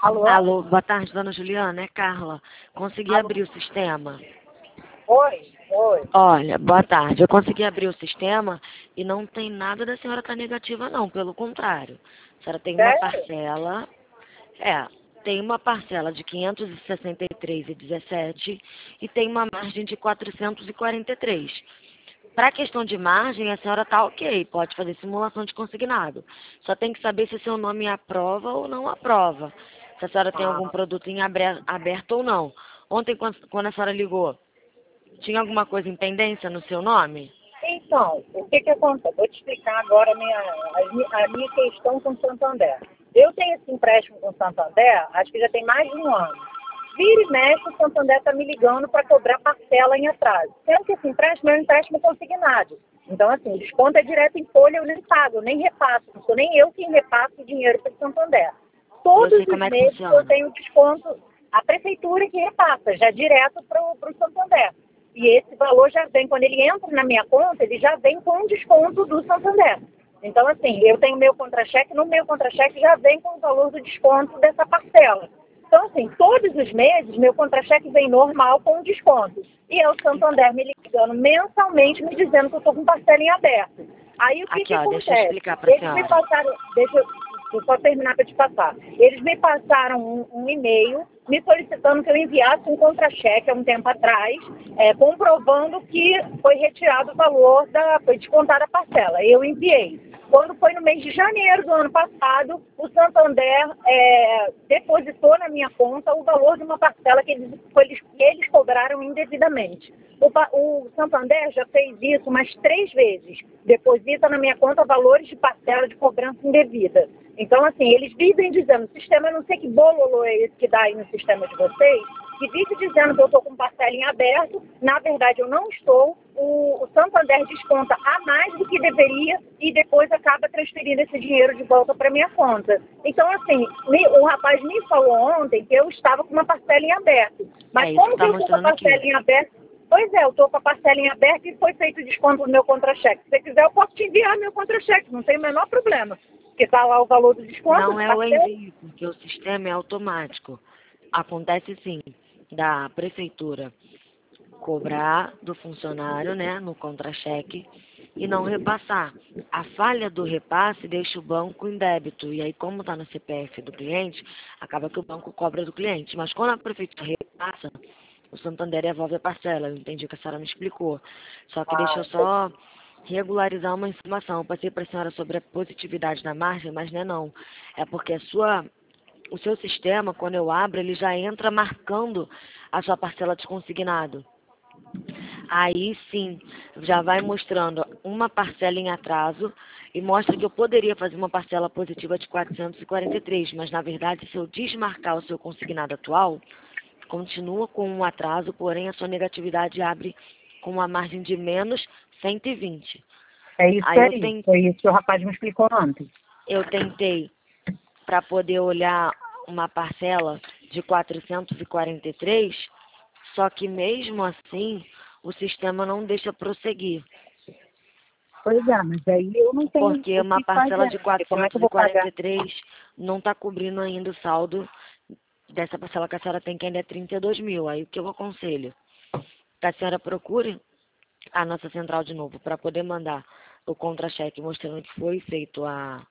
Alô? Alô, boa tarde, dona Juliana, é Carla. Consegui abrir o sistema. Oi. Olha, boa tarde. Eu consegui abrir o sistema e não tem nada da senhora estar negativa, não. Pelo contrário. A senhora tem uma Sério? parcela. Tem uma parcela de 563,17 e tem uma margem de 443. Para a questão de margem, a senhora está ok, pode fazer simulação de consignado. Só tem que saber se seu nome aprova ou não aprova. Se a senhora tem algum produto em aberto ou não. Ontem, quando a senhora ligou, tinha alguma coisa em pendência no seu nome? Então, o que acontece? Vou te explicar agora a minha questão com o Santander. Eu tenho esse empréstimo com o Santander, acho que já tem mais de um ano. Vira e mexe, o Santander está me ligando para cobrar parcela em atraso. Sendo que esse empréstimo é um empréstimo consignado. Então, assim, o desconto é direto em folha, eu nem pago, eu nem repasso. Não sou nem eu quem repasso o dinheiro para o Santander. Todos os Como é que meses funciona? eu tenho desconto, a prefeitura que repassa, já direto para o Santander. E esse valor já vem, quando ele entra na minha conta, ele já vem com o desconto do Santander. Então, assim, eu tenho meu contra-cheque, no meu contra-cheque já vem com o valor do desconto dessa parcela. Então, assim, todos os meses, meu contra-cheque vem normal com desconto. E é o Santander me ligando mensalmente, me dizendo que eu estou com parcela em aberto. Aí, o que Aqui, ó, acontece? deixa eu explicar para a Eles me senhora. passaram, deixa eu só terminar para te passar. Eles me passaram um e-mail me solicitando que eu enviasse um contra-cheque há um tempo atrás, comprovando que foi retirado o valor, foi descontada a parcela. Eu enviei. Quando foi no mês de janeiro do ano passado, o Santander depositou na minha conta o valor de uma parcela que eles cobraram indevidamente. O Santander já fez isso umas 3 vezes. Deposita na minha conta valores de parcela de cobrança indevida. Então, assim, eles vivem dizendo, o sistema, não sei que bololô é esse que dá aí no sistema de vocês, que vive dizendo que eu estou com parcela em aberto, na verdade eu não estou, o Santander desconta a mais do que deveria e depois acaba transferindo esse dinheiro de volta para minha conta. Então, assim, o rapaz me falou ontem que eu estava com uma parcela em aberto, mas Isso como tá que eu estou com a mostrando aqui. parcela em aberto? Pois é, eu estou com a parcela em aberto e foi feito o desconto do meu contra-cheque. Se você quiser, eu posso te enviar meu contra-cheque, não tem o menor problema. Porque está lá o valor do desconto. Não é o envio, porque o sistema é automático. Acontece sim, da prefeitura cobrar do funcionário, né, no contra-cheque e não repassar. A falha do repasse deixa o banco em débito. E aí, como está no CPF do cliente, acaba que o banco cobra do cliente. Mas quando a prefeitura repassa, o Santander devolve a parcela. Eu entendi o que a senhora me explicou. Só que deixa eu só regularizar uma informação. Eu passei para a senhora sobre a positividade da margem, mas não é não. É porque o seu sistema, quando eu abro, ele já entra marcando a sua parcela de consignado. Aí sim, já vai mostrando uma parcela em atraso e mostra que eu poderia fazer uma parcela positiva de 443, mas na verdade, se eu desmarcar o seu consignado atual, continua com um atraso, porém a sua negatividade abre com uma margem de menos 120. É isso Aí aí, foi isso que o rapaz me explicou ontem. eu tentei para poder olhar uma parcela de 443, só que mesmo assim o sistema não deixa prosseguir. Pois é, mas aí eu não tenho Porque o uma que parcela fazer. de Como é que eu vou pagar? 443 não está cobrindo ainda o saldo dessa parcela que a senhora tem, que ainda é 32 mil. Aí o que eu aconselho? Que a senhora procure a nossa central de novo para poder mandar o contra-cheque mostrando que foi feito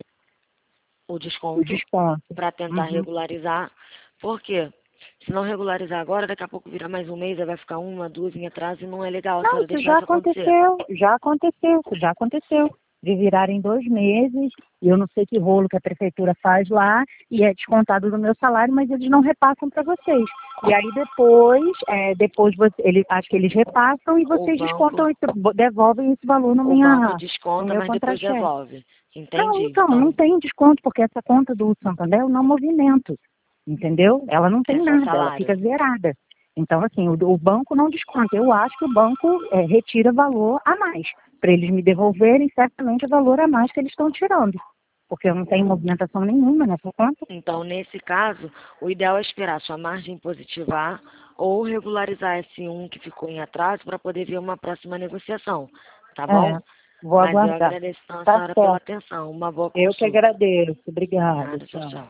o O desconto desconto. para tentar Uhum. regularizar. Por quê? Se não regularizar agora, daqui a pouco virá mais um mês, aí vai ficar uma, duas em atraso e não é legal a Não, senhora isso deixar já isso acontecer. aconteceu, já aconteceu. De virarem 2 meses, e eu não sei que rolo que a prefeitura faz lá, e é descontado do meu salário, mas eles não repassam para vocês. E aí depois acho que eles repassam e O vocês banco, devolvem esse valor o banco no desconta, meu mas depois contra-cheque. devolve. Não, Entende? então, não Então, tem desconto, porque essa conta do Santander eu não movimento, entendeu? Ela não tem é só nada, ela salário. fica zerada. Então, assim, o banco não desconta. Eu acho que o banco retira valor a mais, para eles me devolverem certamente o valor a mais que eles estão tirando, porque eu não tenho movimentação nenhuma nessa conta. Então, nesse caso, o ideal é esperar sua margem positivar ou regularizar esse um que ficou em atraso para poder ver uma próxima negociação, tá bom? É, vou Mas eu aguardar. agradeço então a Tá senhora pela certo. atenção. Uma boa Eu que consulta. agradeço. Obrigada. Nada, tchau, Tchau. tchau.